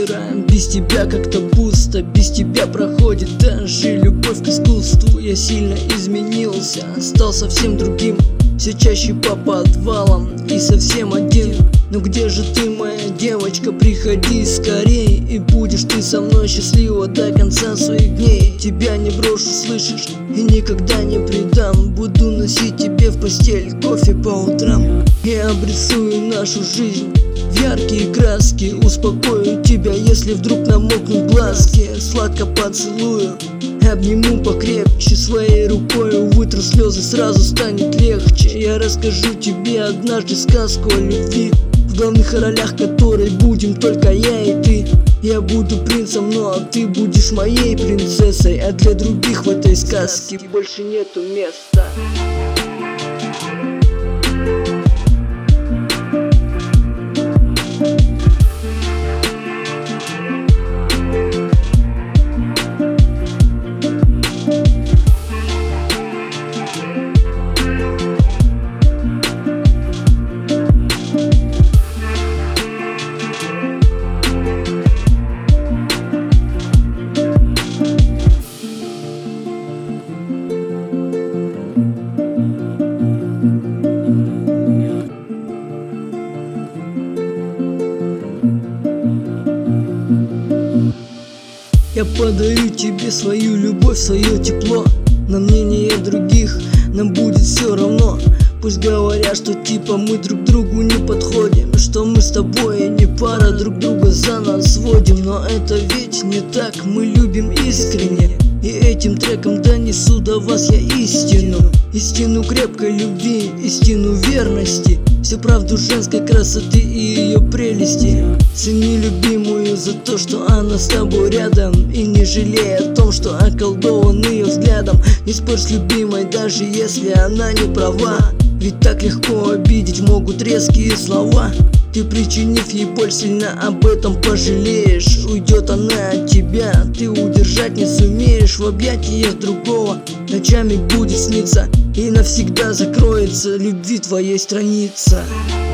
мира. Без тебя как-то пусто, без тебя проходит даже любовь к искусству. Я сильно изменился, стал совсем другим, все чаще по подвалам и совсем один. Но где же ты, моя девочка, приходи скорей, и будешь ты со мной счастлива до конца своих дней. Тебя не брошу, слышишь, и никогда не предам. Буду носить тебе в постель кофе по утрам. Я обрисую нашу жизнь в яркие краски, успокою тебя, если вдруг намокнут глазки. Сладко поцелую, обниму покрепче, своей рукой вытру слезы, сразу станет легче. Я расскажу тебе однажды сказку о любви, в главных ролях которой будем только я и ты. Я буду принцем, ну а ты будешь моей принцессой, а для других в этой сказке больше нету места. Я подарю тебе свою любовь, свое тепло. На мнение других нам будет все равно. Пусть говорят, что типа мы друг другу не подходим, что мы с тобой не пара, друг друга за нас сводим. Но это ведь не так, мы любим искренне, и этим треком донесу до вас я истину. Истину крепкой любви, истину верности, всю правду женской красоты и ее прелести. Цени любимую за то, что она с тобой рядом, и не жалей о том, что околдован ее взглядом. Не спорь с любимой, даже если она не права, ведь так легко обидеть могут резкие слова. Ты, причинив ей боль, сильно об этом пожалеешь. Уйдет она от тебя, ты удержать не сумеешь. В объятиях другого ночами будет сниться, и навсегда закроется любви твоей страница.